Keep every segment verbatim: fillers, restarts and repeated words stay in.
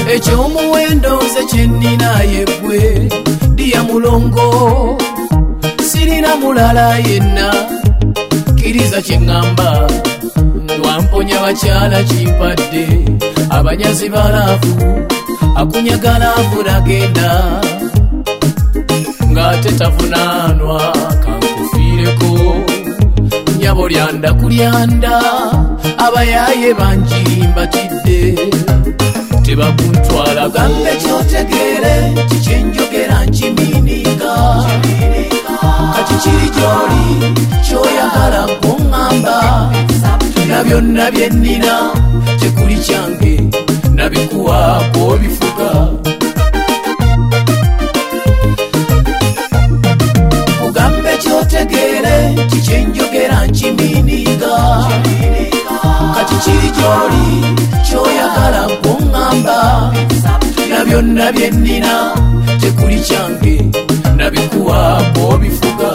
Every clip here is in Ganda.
ekyomuwendo nze kyennina yegwe Diya Mulongo sirina mulala yenna kiriza kyeŋŋamba wamponya bakyala kimpadde abanyazi balaavu akunyagalavu nagenda ng'ate tavunaanwa kankufiireko nyabo lyanda kulyanda abayaaye bangi mbatidde tebakuntwala gambe kyotegeere kikyenjogera nkimiiniga kati kiri gy'oli kyoyagala kuŋŋamba na byonna bye nnina tekuli kyange nabikuwaako bifuga kugambe kyotegeere kikyenjogera nkimiiniga kati kiri gy'oli kyoyagala kuŋŋamba na byonna bye nnina tekuli kyange nabikuwaako bifuga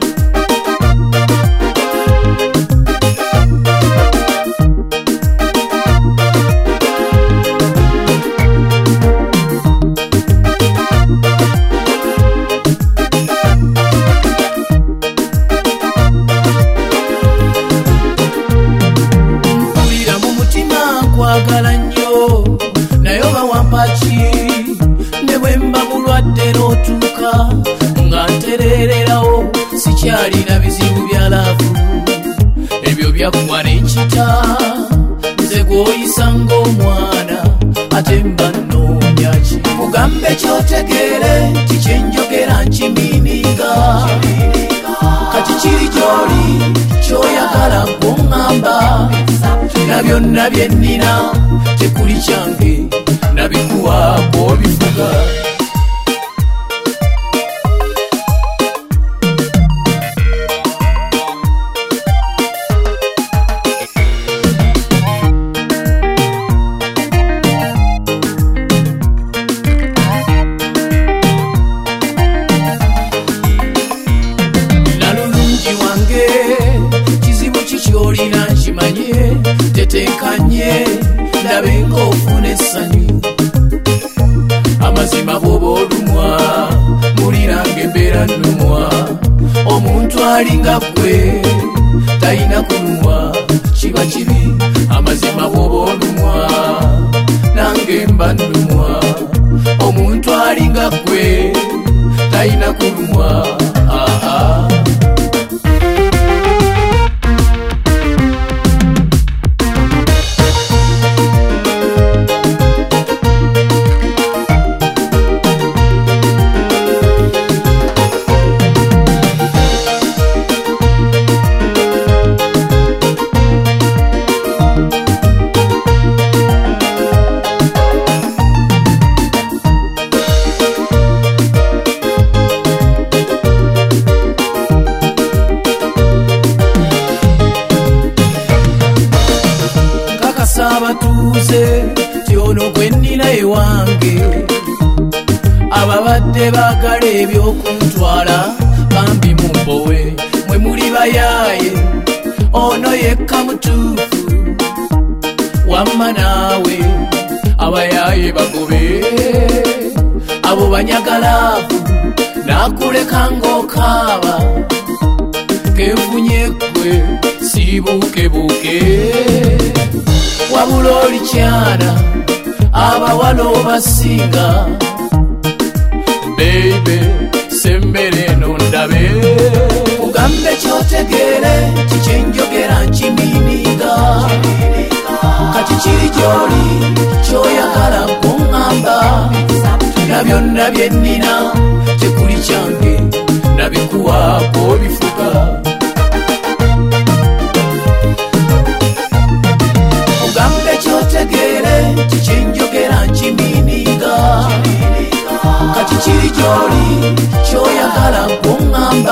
nkwagala nnyo naye oba wampaki ne bwe mba mulwadde n'otuuka nga ntereererawo sikyalina bizibu bya laavu ebyo byakuwa n'enkita nze gw'oyisa ng'omwana ate mba nnoonya ki kugambe kyotegeere kikyenjogera nkimiiniga kati kiri gy'oli kyoyagala kuŋŋamba na byonna bye nnina tekuli kyange nabikuwaako bifuga nalulungi wange kizibu kikyolina nkimanye tetenkanye ndabe ng'ofuna essanyu amazima bw'oba olumwa muliranga embeera nnumwa omuntu alinga ggwe talina kulumwa kiba kibi amazima bw'oba olumwa nange mba nnumwa omuntu alinga ggwe talina kulumwa aha abatuuze tyono gwe nnina ewange ababadde baagala ebyokuntwala bambi mumbowe mwe muli bayaaye ono yekka mutuufu wamma naawe abayaaye bagobe abo banyagalaavu naakuleka ng'okaaba kenfunye ggwe siibuukebuuke wabula oli kyana abawala obasinga beibe sembere eno ndabe kugambe kyotegeere kikyenjogera nkimiiniga kati kiri gy'oli kyoyagala kuŋŋamba na byonna bye nnina tekuli kyange nabikuwaako bifuga kugambe kyotegeere kikyenjogera nkimiiniga kati kiri gy'oli kyoyagala kuŋŋamba